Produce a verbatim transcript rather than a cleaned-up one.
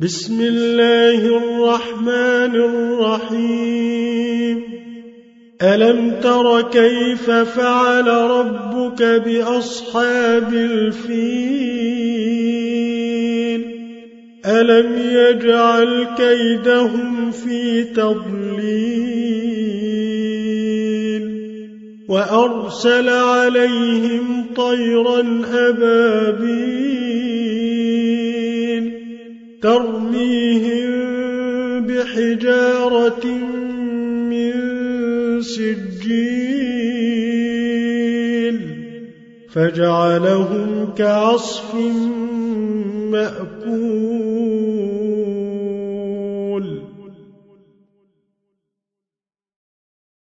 بسم الله الرحمن الرحيم. ألم تر كيف فعل ربك بأصحاب الفيل؟ ألم يجعل كيدهم في تضليل وأرسل عليهم طيرا أبابيل ترميهم بحجارة من سجيل فجعلهم كعصف مأكول.